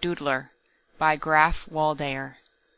Doodler by Graf Waldayer.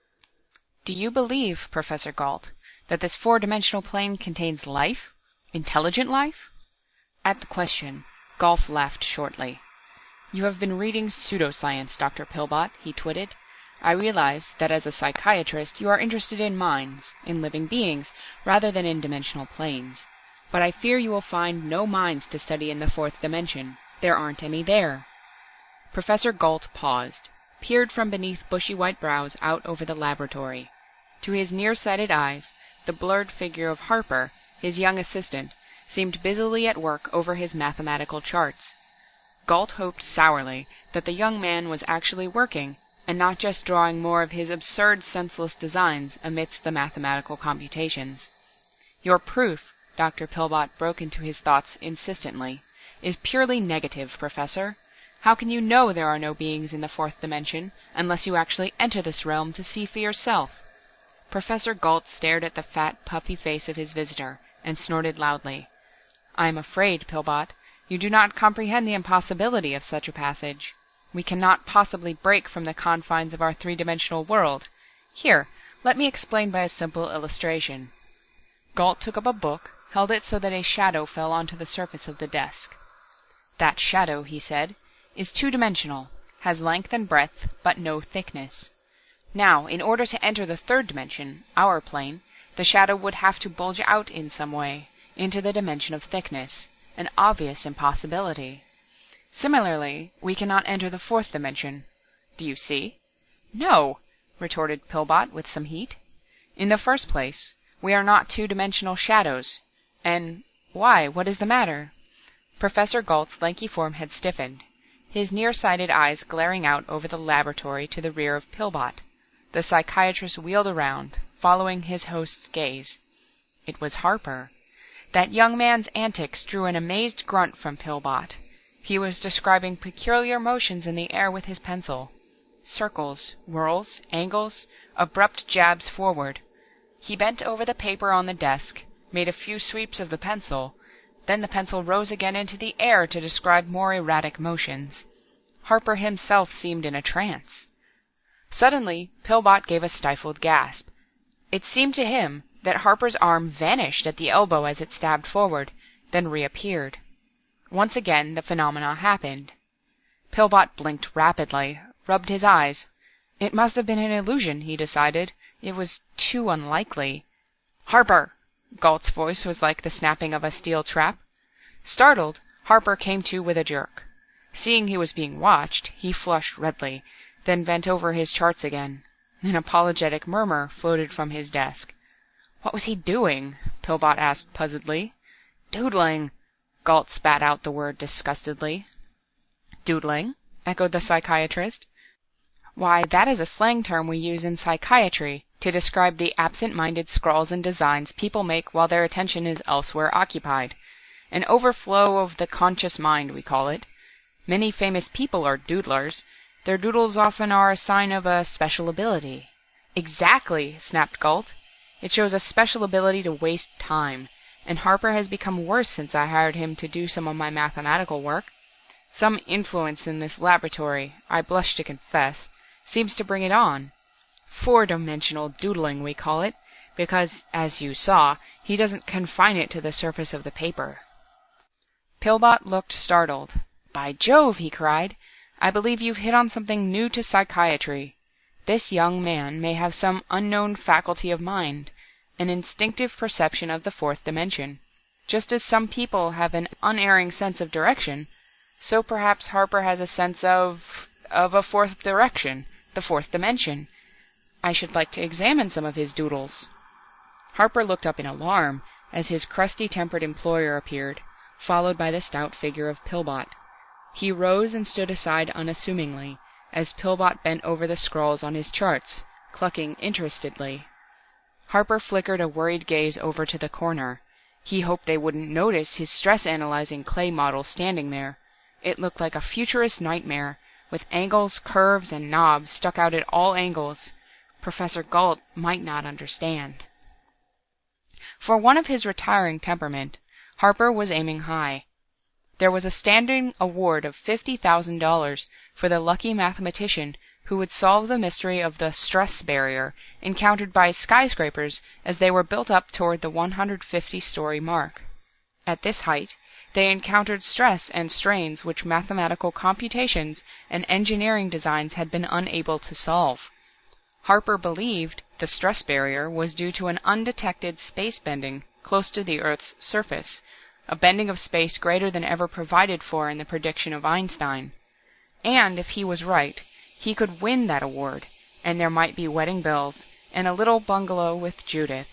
Do you believe, Professor Gault, that this four-dimensional plane contains life? Intelligent life? At the question, Gault laughed shortly. You have been reading pseudoscience, Dr. Pillbot, he twitted. I realize that as a psychiatrist you are interested in minds, in living beings, rather than in dimensional planes. But I fear you will find no minds to study in the fourth dimension. There aren't any there. Professor Gault paused, peered from beneath bushy white brows out over the laboratory. To his nearsighted eyes, the blurred figure of Harper, his young assistant, seemed busily at work over his mathematical charts. Gault hoped sourly that the young man was actually working, and not just drawing more of his absurd, senseless designs amidst the mathematical computations. Your proof, Dr. Pillbot broke into his thoughts insistently, is purely negative, Professor. How can you know there are no beings in the fourth dimension, unless you actually enter this realm to see for yourself? Professor Gault stared at the fat, puffy face of his visitor, and snorted loudly. I am afraid, Pillbot, you do not comprehend the impossibility of such a passage. We cannot possibly break from the confines of our three-dimensional world. Here, let me explain by a simple illustration. Gault took up a book, held it so that a shadow fell onto the surface of the desk. That shadow, he said, is two-dimensional, has length and breadth, but no thickness. Now, in order to enter the third dimension, our plane, the shadow would have to bulge out in some way, into the dimension of thickness, an obvious impossibility. Similarly, we cannot enter the fourth dimension. Do you see? No, retorted Pillbot with some heat. In the first place, we are not two-dimensional shadows. And why, what is the matter? Professor Gault's lanky form had stiffened, his nearsighted eyes glaring out over the laboratory to the rear of Pillbot. The psychiatrist wheeled around, following his host's gaze. It was Harper. That young man's antics drew an amazed grunt from Pillbot. He was describing peculiar motions in the air with his pencil. Circles, whirls, angles, abrupt jabs forward. He bent over the paper on the desk, made a few sweeps of the pencil, then the pencil rose again into the air to describe more erratic motions. Harper himself seemed in a trance. Suddenly, Pillbot gave a stifled gasp. It seemed to him that Harper's arm vanished at the elbow as it stabbed forward, then reappeared. Once again the phenomena happened. Pillbot blinked rapidly, rubbed his eyes. It must have been an illusion, he decided. It was too unlikely. Harper! Gault's voice was like the snapping of a steel trap. Startled, Harper came to with a jerk. Seeing he was being watched, he flushed redly, then bent over his charts again. An apologetic murmur floated from his desk. What was he doing? Pillbot asked puzzledly. Doodling! Gault spat out the word disgustedly. Doodling? Echoed the psychiatrist. Why, that is a slang term we use in psychiatry to describe the absent-minded scrawls and designs people make while their attention is elsewhere occupied. An overflow of the conscious mind, we call it. Many famous people are doodlers. Their doodles often are a sign of a special ability. Exactly, snapped Gault. It shows a special ability to waste time, and Harper has become worse since I hired him to do some of my mathematical work. Some influence in this laboratory, I blush to confess, seems to bring it on. Four-dimensional doodling, we call it, because, as you saw, he doesn't confine it to the surface of the paper. Pillbot looked startled. By Jove, he cried, I believe you've hit on something new to psychiatry. This young man may have some unknown faculty of mind, an instinctive perception of the fourth dimension. Just as some people have an unerring sense of direction, so perhaps Harper has a sense of a fourth direction, the fourth dimension. I should like to examine some of his doodles. Harper looked up in alarm as his crusty-tempered employer appeared, followed by the stout figure of Pillbot. He rose and stood aside unassumingly, as Pillbot bent over the scrawls on his charts, clucking interestedly. Harper flickered a worried gaze over to the corner. He hoped they wouldn't notice his stress-analyzing clay model standing there. It looked like a futurist nightmare, with angles, curves, and knobs stuck out at all angles. Professor Gault might not understand. For one of his retiring temperament, Harper was aiming high. There was a standing award of $50,000 for the lucky mathematician who would solve the mystery of the stress barrier encountered by skyscrapers as they were built up toward the 150-story mark. At this height, they encountered stress and strains which mathematical computations and engineering designs had been unable to solve. Harper believed the stress barrier was due to an undetected space bending close to the Earth's surface, a bending of space greater than ever provided for in the prediction of Einstein. And if he was right, he could win that award, and there might be wedding bells and a little bungalow with Judith.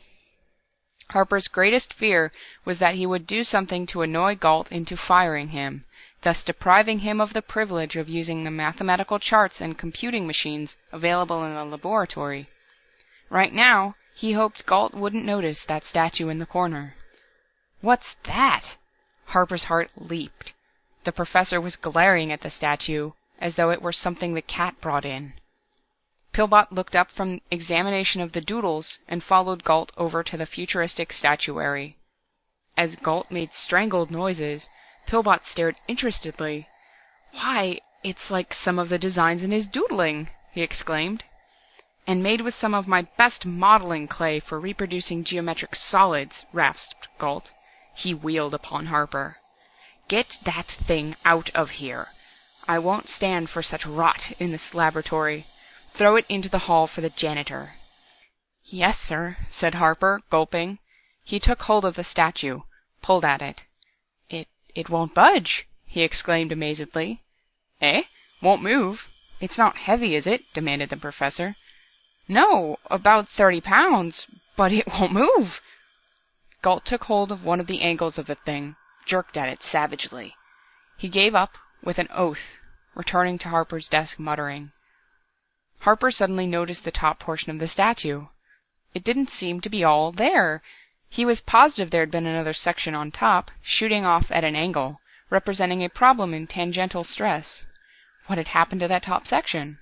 Harper's greatest fear was that he would do something to annoy Gault into firing him, thus depriving him of the privilege of using the mathematical charts and computing machines available in the laboratory. Right now, he hoped Gault wouldn't notice that statue in the corner. "What's that?" Harper's heart leaped. The professor was glaring at the statue, as though it were something the cat brought in. Pillbot looked up from examination of the doodles and followed Gault over to the futuristic statuary. As Gault made strangled noises, Pillbot stared interestedly. "Why, it's like some of the designs in his doodling!" he exclaimed. "And made with some of my best modeling clay for reproducing geometric solids," rasped Gault. He wheeled upon Harper. "Get that thing out of here! I won't stand for such rot in this laboratory. Throw it into the hall for the janitor." "Yes, sir," said Harper, gulping. He took hold of the statue, pulled at it. It won't budge!" he exclaimed amazedly. "Eh? Won't move? It's not heavy, is it?" demanded the professor. "No, about 30 pounds, but it won't move." Gault took hold of one of the angles of the thing, jerked at it savagely. He gave up, with an oath, returning to Harper's desk muttering. Harper suddenly noticed the top portion of the statue. It didn't seem to be all there. He was positive there had been another section on top, shooting off at an angle, representing a problem in tangential stress. What had happened to that top section?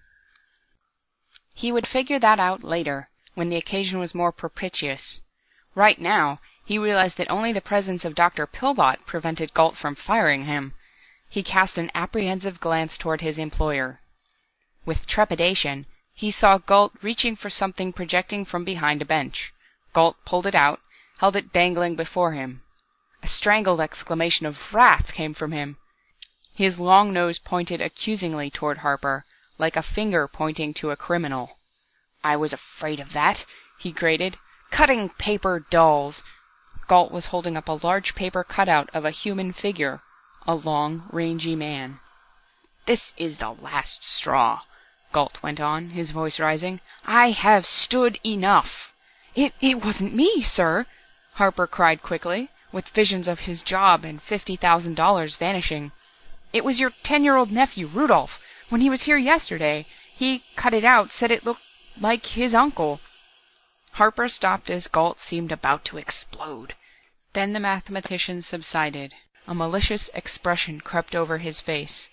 He would figure that out later, when the occasion was more propitious. Right now, he realized that only the presence of Dr. Pillbot prevented Gault from firing him. He cast an apprehensive glance toward his employer. With trepidation, he saw Gault reaching for something projecting from behind a bench. Gault pulled it out, held it dangling before him. A strangled exclamation of wrath came from him. His long nose pointed accusingly toward Harper, like a finger pointing to a criminal. "I was afraid of that," he grated. "Cutting paper dolls!" Gault was holding up a large paper cutout of a human figure, a long, rangy man. "This is the last straw," Gault went on, his voice rising. "I have stood enough." It wasn't me, sir," Harper cried quickly, with visions of his job and $50,000 vanishing. "It was your 10-year-old nephew, Rudolph. When he was here yesterday, he cut it out, said it looked like his uncle." Harper stopped as Gault seemed about to explode. Then the mathematician subsided. A malicious expression crept over his face.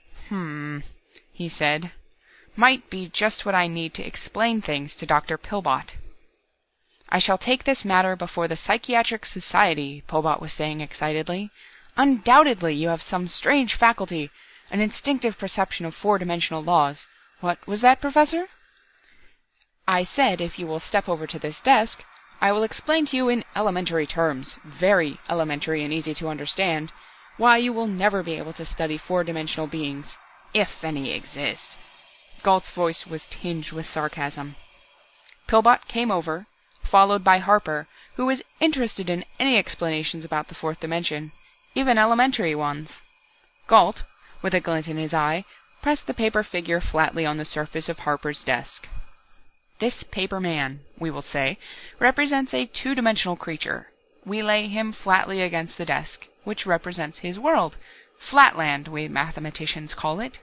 He said. "Might be just what I need to explain things to Dr. Pillbot." "I shall take this matter before the Psychiatric Society," Pillbot was saying excitedly. "Undoubtedly you have some strange faculty, an instinctive perception of four-dimensional laws. What was that, Professor?" "I said if you will step over to this desk, I will explain to you in elementary terms, very elementary and easy to understand, why you will never be able to study four-dimensional beings, if any exist." Gault's voice was tinged with sarcasm. Pillbot came over, followed by Harper, who was interested in any explanations about the fourth dimension, even elementary ones. Gault, with a glint in his eye, pressed the paper figure flatly on the surface of Harper's desk. "This paper man, we will say, represents a two-dimensional creature. We lay him flatly against the desk, which represents his world. Flatland, we mathematicians call it.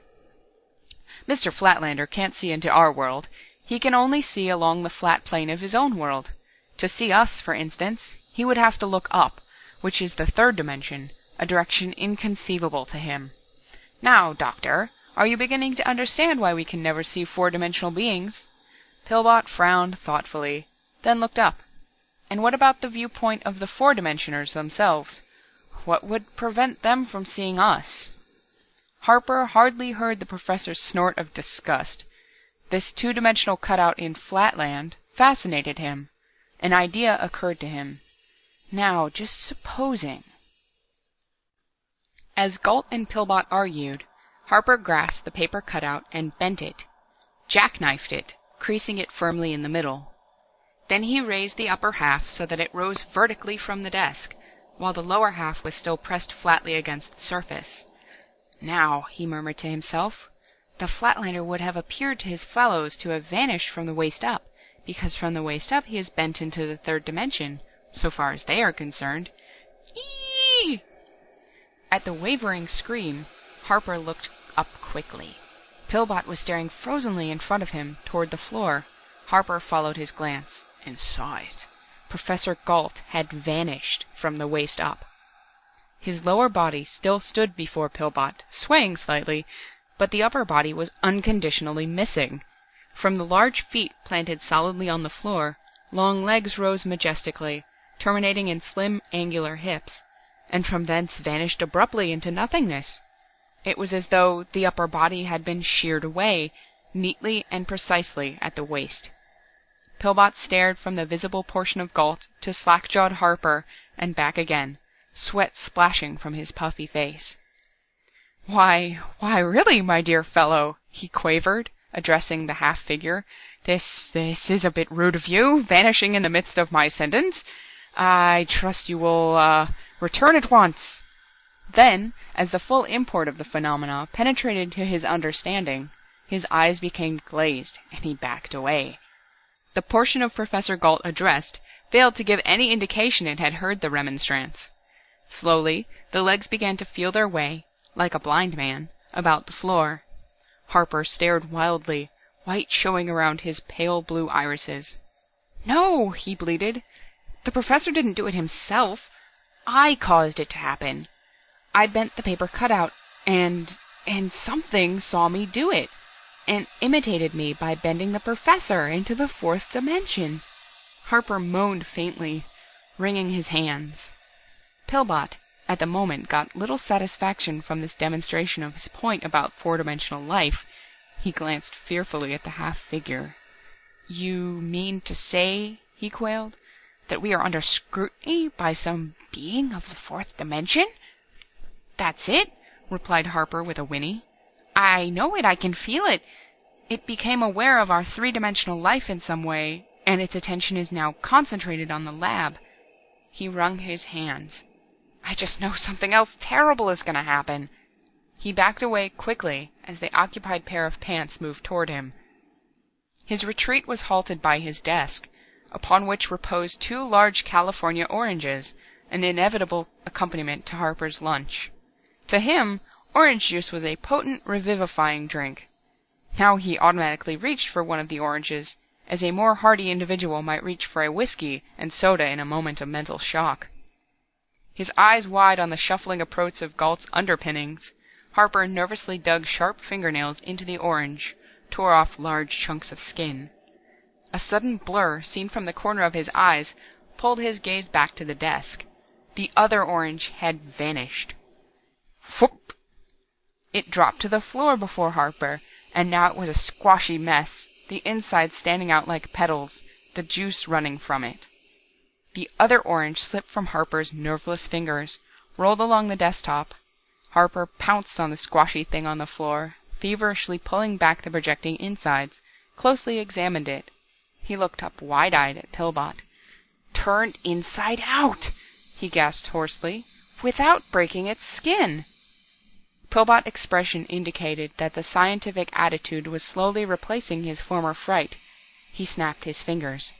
Mr. Flatlander can't see into our world. He can only see along the flat plane of his own world. To see us, for instance, he would have to look up, which is the third dimension, a direction inconceivable to him. Now, Doctor, are you beginning to understand why we can never see four-dimensional beings?" Pillbot frowned thoughtfully, then looked up. "And what about the viewpoint of the four-dimensioners themselves? What would prevent them from seeing us?" Harper hardly heard the professor's snort of disgust. This two-dimensional cutout in Flatland fascinated him. An idea occurred to him. Now, just supposing... As Gault and Pillbot argued, Harper grasped the paper cutout and bent it, jackknifed it, creasing it firmly in the middle. Then he raised the upper half so that it rose vertically from the desk, while the lower half was still pressed flatly against the surface. Now, he murmured to himself, the Flatlander would have appeared to his fellows to have vanished from the waist up, because from the waist up he is bent into the third dimension, so far as they are concerned. Eee! At the wavering scream, Harper looked up quickly. Pillbot was staring frozenly in front of him, toward the floor. Harper followed his glance, and saw it. Professor Gault had vanished from the waist up. His lower body still stood before Pillbot, swaying slightly, but the upper body was unconditionally missing. From the large feet planted solidly on the floor, long legs rose majestically, terminating in slim, angular hips, and from thence vanished abruptly into nothingness. It was as though the upper body had been sheared away, neatly and precisely at the waist. Pillbot stared from the visible portion of Gault to slack-jawed Harper and back again, sweat splashing from his puffy face. Why, really, my dear fellow," he quavered, addressing the half-figure, this is a bit rude of you, vanishing in the midst of my sentence. I trust you will, return at once." Then, as the full import of the phenomena penetrated to his understanding, his eyes became glazed, and he backed away. The portion of Professor Gault addressed failed to give any indication it had heard the remonstrance. Slowly, the legs began to feel their way, like a blind man, about the floor. Harper stared wildly, white showing around his pale blue irises. "No," he bleated. "The professor didn't do it himself. I caused it to happen. I bent the paper cutout, and something saw me do it, and imitated me by bending the professor into the fourth dimension." Harper moaned faintly, wringing his hands. Pillbot, at the moment, got little satisfaction from this demonstration of his point about four-dimensional life. He glanced fearfully at the half-figure. "You mean to say," he quailed, "that we are under scrutiny by some being of the fourth dimension?" "That's it," replied Harper with a whinny. "I know it, I can feel it. It became aware of our three-dimensional life in some way, and its attention is now concentrated on the lab." He wrung his hands. "I just know something else terrible is going to happen." He backed away quickly as the occupied pair of pants moved toward him. His retreat was halted by his desk, upon which reposed 2 large California oranges, an inevitable accompaniment to Harper's lunch. To him, orange juice was a potent, revivifying drink. Now he automatically reached for one of the oranges, as a more hardy individual might reach for a whiskey and soda in a moment of mental shock. His eyes wide on the shuffling approach of Gault's underpinnings, Harper nervously dug sharp fingernails into the orange, tore off large chunks of skin. A sudden blur, seen from the corner of his eyes, pulled his gaze back to the desk. The other orange had vanished. Whoop! It dropped to the floor before Harper, and now it was a squashy mess, the inside standing out like petals, the juice running from it. The other orange slipped from Harper's nerveless fingers, rolled along the desktop. Harper pounced on the squashy thing on the floor, feverishly pulling back the projecting insides, closely examined it. He looked up wide-eyed at Pillbot. "Turned inside out!" he gasped hoarsely, "without breaking its skin!" Pillbot's expression indicated that the scientific attitude was slowly replacing his former fright. He snapped his fingers.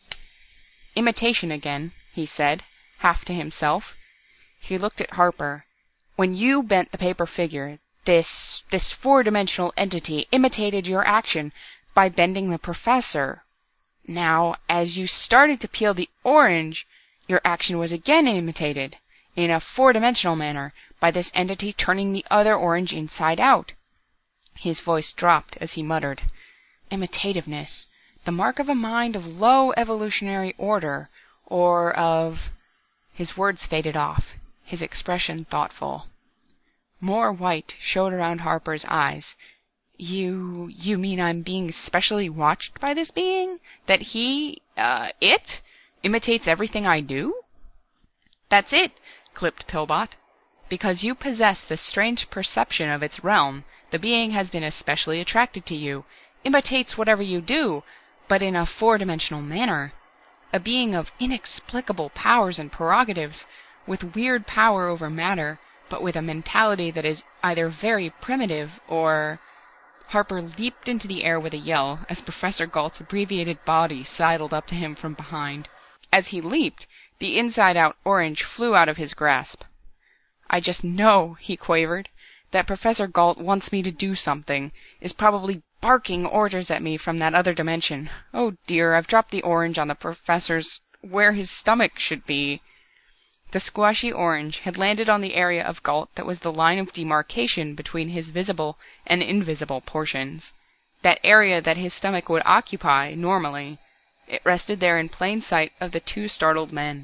"Imitation again," he said, half to himself. He looked at Harper. "When you bent the paper figure, this four-dimensional entity imitated your action by bending the professor. Now, as you started to peel the orange, your action was again imitated, in a four-dimensional manner, by this entity turning the other orange inside out." His voice dropped as he muttered, "Imitativeness, the mark of a mind of low evolutionary order, or of—" His words faded off, his expression thoughtful. More white showed around Harper's eyes. You mean I'm being specially watched by this being? That it imitates everything I do?" "That's it," clipped Pillbot. "Because you possess this strange perception of its realm, the being has been especially attracted to you, imitates whatever you do, but in a four-dimensional manner. A being of inexplicable powers and prerogatives, with weird power over matter, but with a mentality that is either very primitive or—" Harper leaped into the air with a yell as Professor Galt's abbreviated body sidled up to him from behind. As he leaped, the inside-out orange flew out of his grasp. "I just know," he quavered, "that Professor Galt wants me to do something, is probably barking orders at me from that other dimension. Oh dear, I've dropped the orange on the Professor's where his stomach should be." The squashy orange had landed on the area of Galt that was the line of demarcation between his visible and invisible portions. That area that his stomach would occupy, normally. It rested there in plain sight of the two startled men.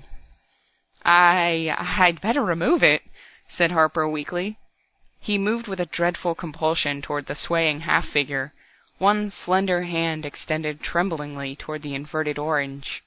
I'd better remove it," said Harper weakly. He moved with a dreadful compulsion toward the swaying half-figure, one slender hand extended tremblingly toward the inverted orange.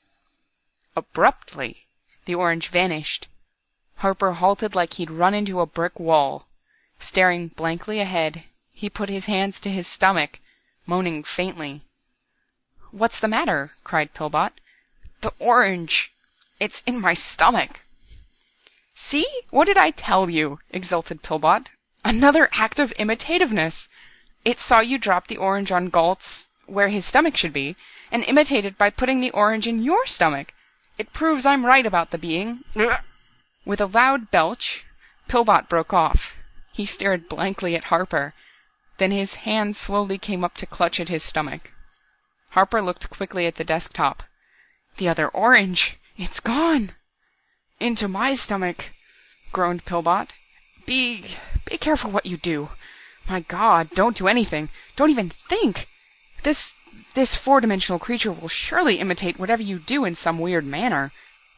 Abruptly, the orange vanished. Harper halted like he'd run into a brick wall. Staring blankly ahead, he put his hands to his stomach, moaning faintly. "What's the matter?" cried Pillbot. "The orange! It's in my stomach!" "See? What did I tell you?" exulted Pillbot. "Another act of imitativeness! It saw you drop the orange on Galt's where his stomach should be, and imitated by putting the orange in your stomach. It proves I'm right about the being." With a loud belch, Pillbot broke off. He stared blankly at Harper. Then his hand slowly came up to clutch at his stomach. Harper looked quickly at the desktop. "The other orange! It's gone!" "Into my stomach," groaned Pillbot. Be careful what you do. My God, don't do anything. Don't even think. This four-dimensional creature will surely imitate whatever you do in some weird manner."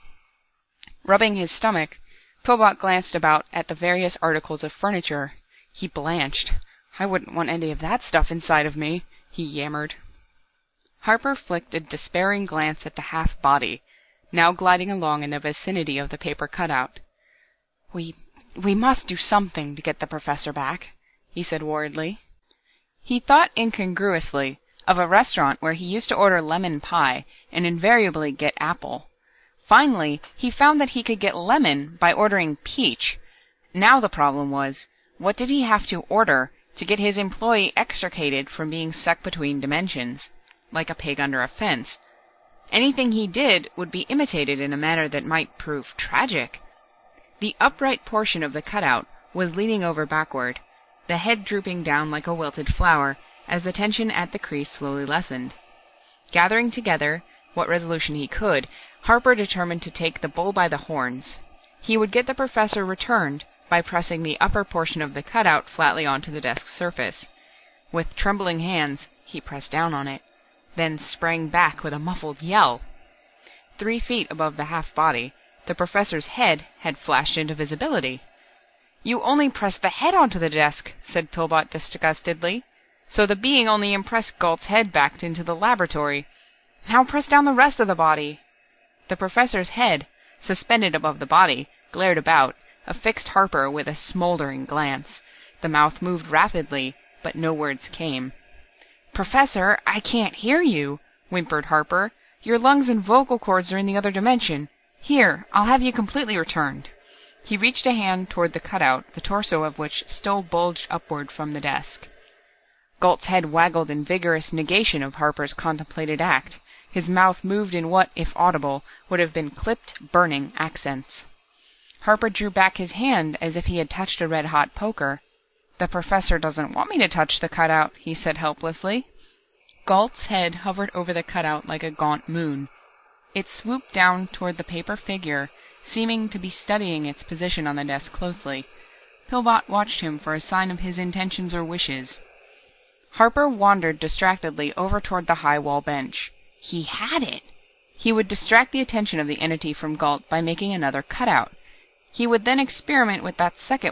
Rubbing his stomach, Pillbot glanced about at the various articles of furniture. He blanched. "I wouldn't want any of that stuff inside of me," he yammered. Harper flicked a despairing glance at the half-body, now gliding along in the vicinity of the paper cutout. We must do something to get the Professor back," he said worriedly. He thought incongruously of a restaurant where he used to order lemon pie and invariably get apple. Finally, he found that he could get lemon by ordering peach. Now the problem was, what did he have to order to get his employee extricated from being stuck between dimensions, like a pig under a fence? Anything he did would be imitated in a manner that might prove tragic. The upright portion of the cutout was leaning over backward, the head drooping down like a wilted flower as the tension at the crease slowly lessened. Gathering together what resolution he could, Harper determined to take the bull by the horns. He would get the Professor returned by pressing the upper portion of the cutout flatly onto the desk surface. With trembling hands, he pressed down on it, then sprang back with a muffled yell. 3 feet above the half-body, the Professor's head had flashed into visibility. "You only pressed the head onto the desk," said Pillbot disgustedly. "So the being only impressed Galt's head back into the laboratory. Now press down the rest of the body." The Professor's head, suspended above the body, glared about, affixed Harper with a smoldering glance. The mouth moved rapidly, but no words came. "Professor, I can't hear you," whimpered Harper. "Your lungs and vocal cords are in the other dimension. Here, I'll have you completely returned." He reached a hand toward the cutout, the torso of which still bulged upward from the desk. Galt's head waggled in vigorous negation of Harper's contemplated act. His mouth moved in what, if audible, would have been clipped, burning accents. Harper drew back his hand as if he had touched a red-hot poker. "The Professor doesn't want me to touch the cutout," he said helplessly. Galt's head hovered over the cutout like a gaunt moon. It swooped down toward the paper figure, seeming to be studying its position on the desk closely. Pillbot watched him for a sign of his intentions or wishes. Harper wandered distractedly over toward the high wall bench. He had it! He would distract the attention of the entity from Galt by making another cutout. He would then experiment with that second one,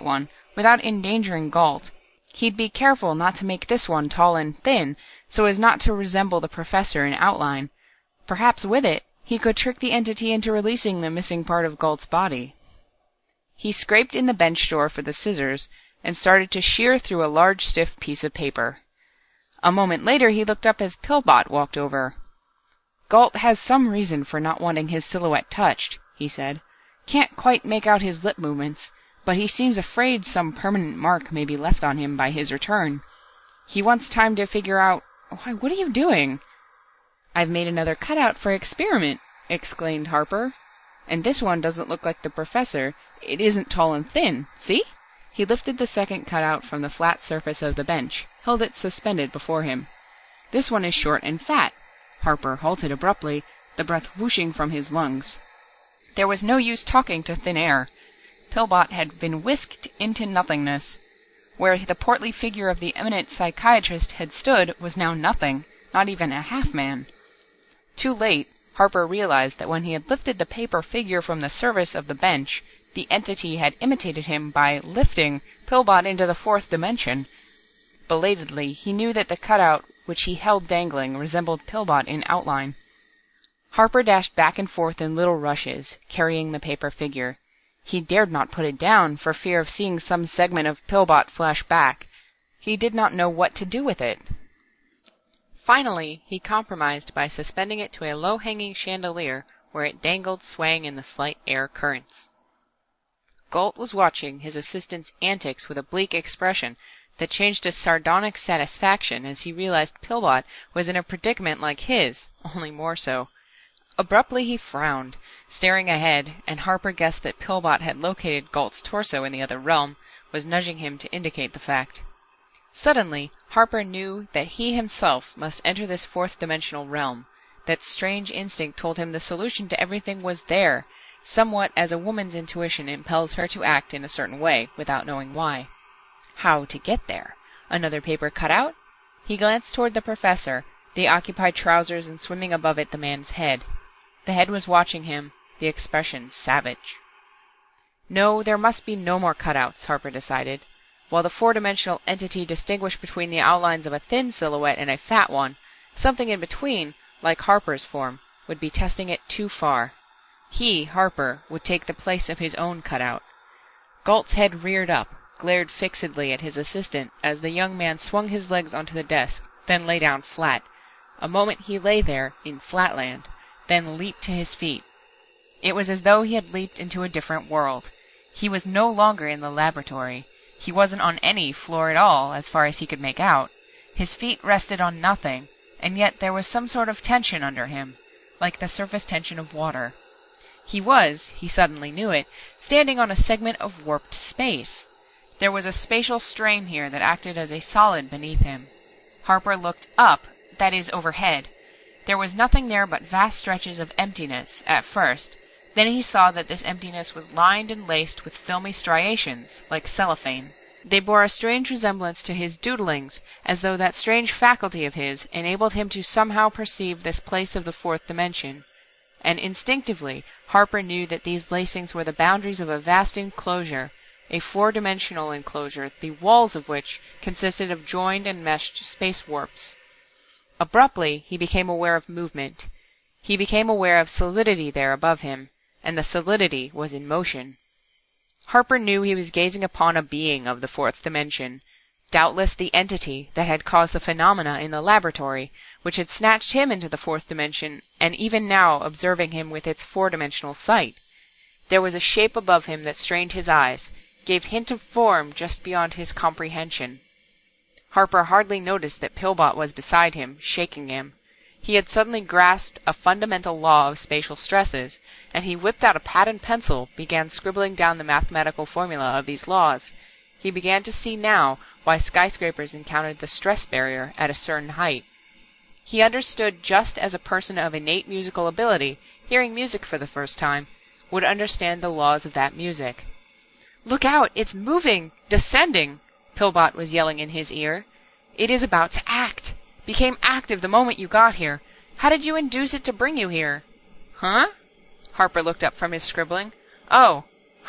without endangering Gault. He'd be careful not to make this one tall and thin, so as not to resemble the Professor in outline. Perhaps with it, he could trick the entity into releasing the missing part of Gault's body. He scraped in the bench drawer for the scissors, and started to shear through a large stiff piece of paper. A moment later he looked up as Pillbot walked over. "Gault has some reason for not wanting his silhouette touched," he said. "Can't quite make out his lip movements, but he seems afraid some permanent mark may be left on him by his return. He wants time to figure out— Why, what are you doing?" "I've made another cutout for experiment," exclaimed Harper. "And this one doesn't look like the Professor. It isn't tall and thin. See?" He lifted the second cutout from the flat surface of the bench, held it suspended before him. "This one is short and fat." Harper halted abruptly, the breath whooshing from his lungs. There was no use talking to thin air. Pillbot had been whisked into nothingness. Where the portly figure of the eminent psychiatrist had stood was now nothing, not even a half-man. Too late, Harper realized that when he had lifted the paper figure from the surface of the bench, the entity had imitated him by lifting Pillbot into the fourth dimension. Belatedly, he knew that the cutout which he held dangling resembled Pillbot in outline. Harper dashed back and forth in little rushes, carrying the paper figure. He dared not put it down, for fear of seeing some segment of Pillbot flash back. He did not know what to do with it. Finally, he compromised by suspending it to a low-hanging chandelier, where it dangled swaying in the slight air currents. Gault was watching his assistant's antics with a bleak expression that changed to sardonic satisfaction as he realized Pillbot was in a predicament like his, only more so. Abruptly he frowned, staring ahead, and Harper guessed that Pillbot had located Gault's torso in the other realm, was nudging him to indicate the fact. Suddenly, Harper knew that he himself must enter this fourth-dimensional realm. That strange instinct told him the solution to everything was there, somewhat as a woman's intuition impels her to act in a certain way, without knowing why. How to get there? Another paper cutout? He glanced toward the Professor, the occupied trousers and swimming above it the man's head. The head was watching him, the expression savage. No, there must be no more cutouts, Harper decided. While the four-dimensional entity distinguished between the outlines of a thin silhouette and a fat one, something in between, like Harper's form, would be testing it too far. He, Harper, would take the place of his own cutout. Gault's head reared up, glared fixedly at his assistant as the young man swung his legs onto the desk, then lay down flat. A moment he lay there, in flatland, then leaped to his feet. It was as though he had leaped into a different world. He was no longer in the laboratory. He wasn't on any floor at all, as far as he could make out. His feet rested on nothing, and yet there was some sort of tension under him, like the surface tension of water. He was, he suddenly knew it, standing on a segment of warped space. There was a spatial strain here that acted as a solid beneath him. Harper looked up, that is, overhead. There was nothing there but vast stretches of emptiness, at first. Then he saw that this emptiness was lined and laced with filmy striations, like cellophane. They bore a strange resemblance to his doodlings, as though that strange faculty of his enabled him to somehow perceive this place of the fourth dimension. And instinctively, Harper knew that these lacings were the boundaries of a vast enclosure, a four-dimensional enclosure, the walls of which consisted of joined and meshed space warps. Abruptly, he became aware of movement. He became aware of solidity there above him, and the solidity was in motion. Harper knew he was gazing upon a being of the fourth dimension, doubtless the entity that had caused the phenomena in the laboratory, which had snatched him into the fourth dimension, and even now observing him with its four-dimensional sight. There was a shape above him that strained his eyes, gave hint of form just beyond his comprehension. Harper hardly noticed that Pillbot was beside him, shaking him. He had suddenly grasped a fundamental law of spatial stresses, and he whipped out a pad and pencil, began scribbling down the mathematical formula of these laws. He began to see now why skyscrapers encountered the stress barrier at a certain height. He understood just as a person of innate musical ability, hearing music for the first time, would understand the laws of that music. "Look out! It's moving! Descending!" Pillbot was yelling in his ear. "It is about to act! Became active the moment you got here. How did you induce it to bring you here?" "Huh?" Harper looked up from his scribbling. "Oh,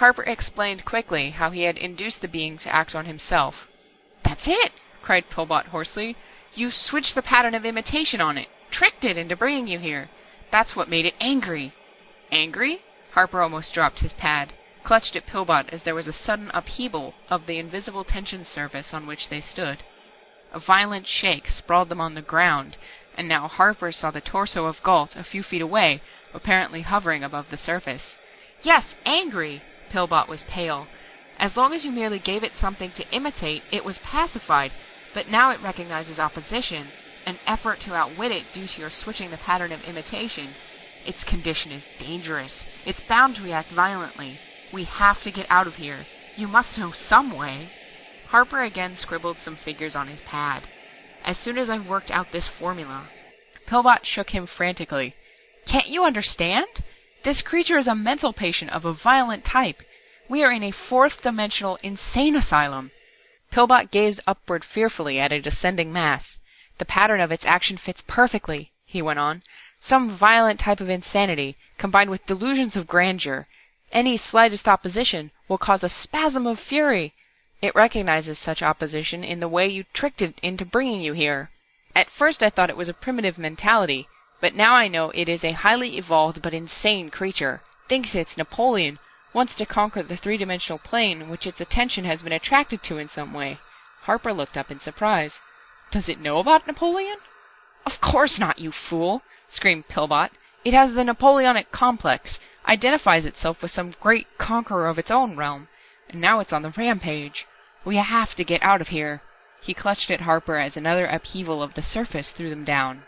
Harper explained quickly how he had induced the being to act on himself. "That's it!" cried Pillbot hoarsely. "You switched the pattern of imitation on it, tricked it into bringing you here. That's what made it angry." "Angry?" Harper almost dropped his pad, clutched at Pillbot as there was a sudden upheaval of the invisible tension surface on which they stood. A violent shake sprawled them on the ground, and now Harper saw the torso of Gault a few feet away, apparently hovering above the surface. "Yes, angry!" Pillbot was pale. "As long as you merely gave it something to imitate, it was pacified, but now it recognizes opposition, an effort to outwit it due to your switching the pattern of imitation. Its condition is dangerous. It's bound to react violently. We have to get out of here. You must know some way." Harper again scribbled some figures on his pad. "As soon as I've worked out this formula." Pillbot shook him frantically. "Can't you understand? This creature is a mental patient of a violent type. We are in a fourth-dimensional insane asylum." Pillbot gazed upward fearfully at a descending mass. "The pattern of its action fits perfectly," he went on. "Some violent type of insanity, combined with delusions of grandeur. Any slightest opposition will cause a spasm of fury. It recognizes such opposition in the way you tricked it into bringing you here. At first I thought it was a primitive mentality, but now I know it is a highly evolved but insane creature. Thinks it's Napoleon, wants to conquer the three-dimensional plane which its attention has been attracted to in some way." Harper looked up in surprise. "Does it know about Napoleon?" "Of course not, you fool!" screamed Pillbot. "It has the Napoleonic complex, identifies itself with some great conqueror of its own realm, and now it's on the rampage. We have to get out of here." He clutched at Harper as another upheaval of the surface threw them down.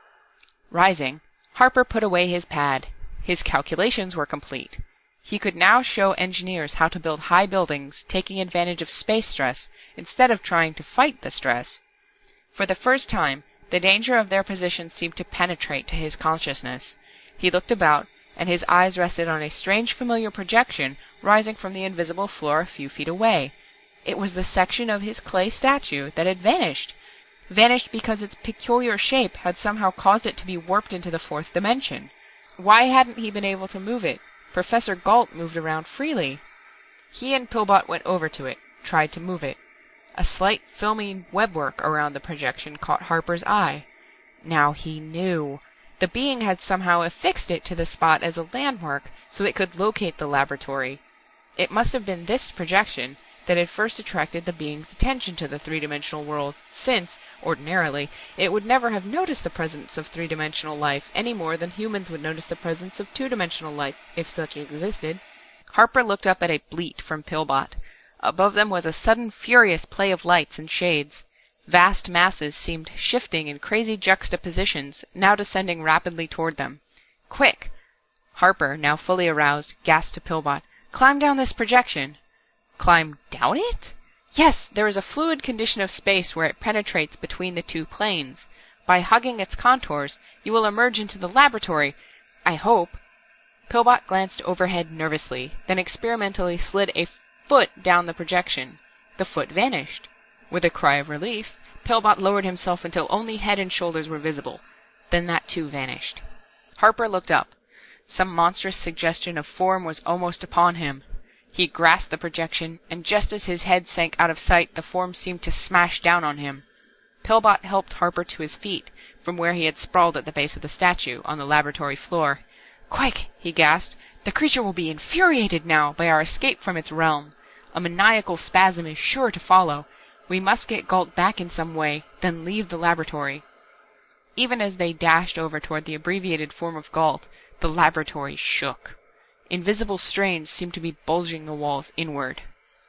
Rising, Harper put away his pad. His calculations were complete. He could now show engineers how to build high buildings, taking advantage of space stress, instead of trying to fight the stress. For the first time, the danger of their position seemed to penetrate to his consciousness. He looked about, and his eyes rested on a strange familiar projection rising from the invisible floor a few feet away. It was the section of his clay statue that had vanished. Vanished because its peculiar shape had somehow caused it to be warped into the fourth dimension. Why hadn't he been able to move it? Professor Gault moved around freely. He and Pillbot went over to it, tried to move it. A slight filmy webwork around the projection caught Harper's eye. Now he knew. The being had somehow affixed it to the spot as a landmark so it could locate the laboratory. It must have been this projection that had first attracted the being's attention to the three-dimensional world, since, ordinarily, it would never have noticed the presence of three-dimensional life any more than humans would notice the presence of two-dimensional life, if such existed. Harper looked up at a bleat from Pillbot. Above them was a sudden furious play of lights and shades. Vast masses seemed shifting in crazy juxtapositions, now descending rapidly toward them. "Quick!" Harper, now fully aroused, gasped to Pillbot. "Climb down this projection!" "Climb down it?" "Yes, there is a fluid condition of space where it penetrates between the two planes. By hugging its contours, you will emerge into the laboratory. I hope." Pillbot glanced overhead nervously, then experimentally slid a foot down the projection. The foot vanished. With a cry of relief, Pillbot lowered himself until only head and shoulders were visible. Then that too vanished. Harper looked up. Some monstrous suggestion of form was almost upon him. He grasped the projection, and just as his head sank out of sight, the form seemed to smash down on him. Pillbot helped Harper to his feet, from where he had sprawled at the base of the statue, on the laboratory floor. "Quick!" he gasped. "The creature will be infuriated now by our escape from its realm. A maniacal spasm is sure to follow. We must get Gault back in some way, then leave the laboratory." Even as they dashed over toward the abbreviated form of Gault, the laboratory shook. Invisible strains seemed to be bulging the walls inward.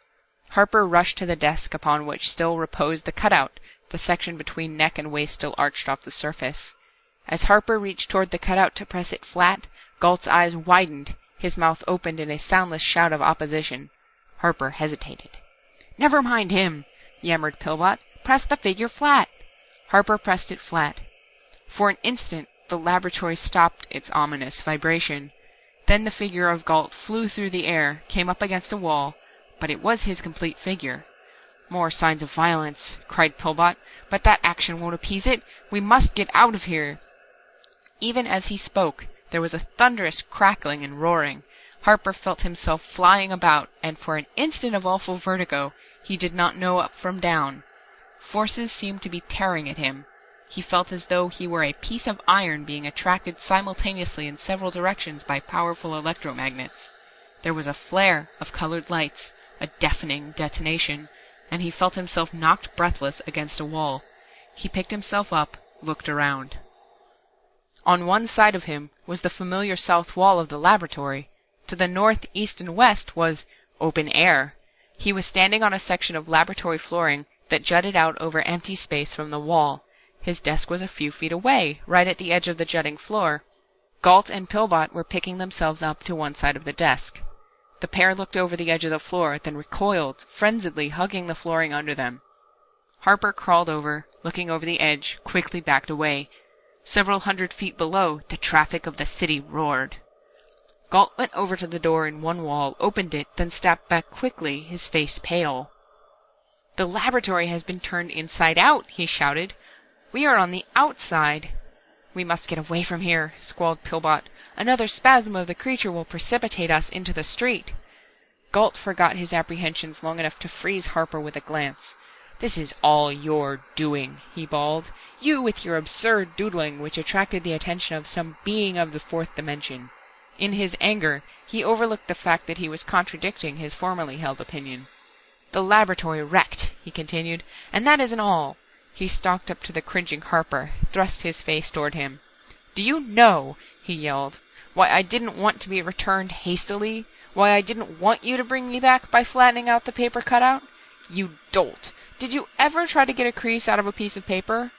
Harper rushed to the desk upon which still reposed the cutout, the section between neck and waist still arched off the surface. As Harper reached toward the cutout to press it flat, Gault's eyes widened, his mouth opened in a soundless shout of opposition. Harper hesitated. "Never mind him," yammered Pillbot. "Press the figure flat." Harper pressed it flat. For an instant, the laboratory stopped its ominous vibration. Then the figure of Gault flew through the air, came up against a wall, but it was his complete figure. "More signs of violence," cried Pillbot, "but that action won't appease it. We must get out of here." Even as he spoke, there was a thunderous crackling and roaring. Harper felt himself flying about, and for an instant of awful vertigo, he did not know up from down. Forces seemed to be tearing at him. He felt as though he were a piece of iron being attracted simultaneously in several directions by powerful electromagnets. There was a flare of colored lights, a deafening detonation, and he felt himself knocked breathless against a wall. He picked himself up, looked around. On one side of him was the familiar south wall of the laboratory. To the north, east, and west was open air. He was standing on a section of laboratory flooring that jutted out over empty space from the wall. His desk was a few feet away, right at the edge of the jutting floor. Gault and Pillbot were picking themselves up to one side of the desk. The pair looked over the edge of the floor, then recoiled, frenziedly hugging the flooring under them. Harper crawled over, looking over the edge, quickly backed away. Several hundred feet below, the traffic of the city roared. Gault went over to the door in one wall, opened it, then stepped back quickly, his face pale. "The laboratory has been turned inside out," he shouted. "We are on the outside." "We must get away from here," squalled Pillbot. "Another spasm of the creature will precipitate us into the street." Gault forgot his apprehensions long enough to freeze Harper with a glance. "This is all your doing," he bawled. "You with your absurd doodling, which attracted the attention of some being of the fourth dimension." In his anger, he overlooked the fact that he was contradicting his formerly held opinion. "The laboratory wrecked," he continued, "and that isn't all." He stalked up to the cringing Harper, thrust his face toward him. "Do you know," he yelled, "why I didn't want to be returned hastily? Why I didn't want you to bring me back by flattening out the paper cutout? You dolt! Did you ever try to get a crease out of a piece of paper?"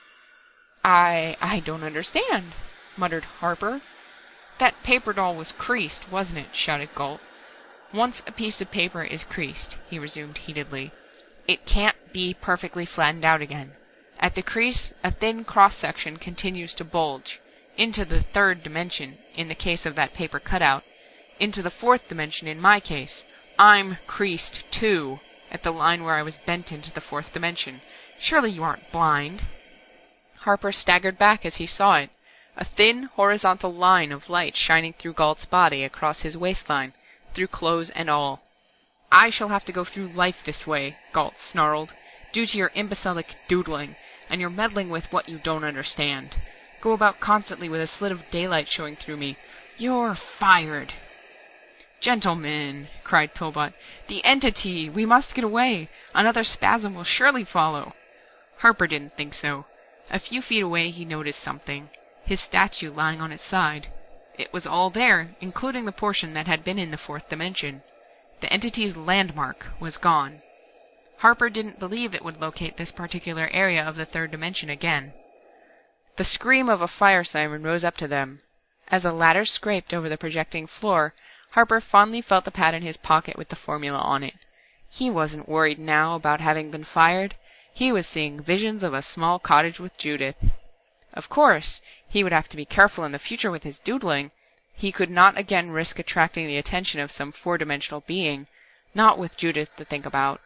I don't understand," muttered Harper. "That paper doll was creased, wasn't it?" shouted Gault. "Once a piece of paper is creased," he resumed heatedly, "it can't be perfectly flattened out again. At the crease, a thin cross-section continues to bulge. Into the third dimension, in the case of that paper cutout. Into the fourth dimension, in my case. I'm creased, too, at the line where I was bent into the fourth dimension. Surely you aren't blind?" Harper staggered back as he saw it. A thin, horizontal line of light shining through Gault's body, across his waistline, through clothes and all. "I shall have to go through life this way," Gault snarled, "due to your imbecilic doodling, and your meddling with what you don't understand. Go about constantly with a slit of daylight showing through me. You're fired." "Gentlemen," cried Pillbot, "the entity! We must get away! Another spasm will surely follow." Harper didn't think so. A few feet away he noticed something. His statue lying on its side. It was all there, including the portion that had been in the fourth dimension. The entity's landmark was gone. Harper didn't believe it would locate this particular area of the third dimension again. The scream of a fire siren rose up to them. As a ladder scraped over the projecting floor, Harper fondly felt the pad in his pocket with the formula on it. He wasn't worried now about having been fired. He was seeing visions of a small cottage with Judith. Of course, he would have to be careful in the future with his doodling. He could not again risk attracting the attention of some four-dimensional being, not with Judith to think about.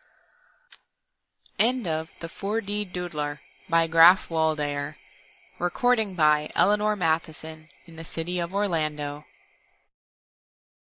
End of The 4D Doodler by Graf Waldayer. Recording by Eleanor Matheson in the city of Orlando.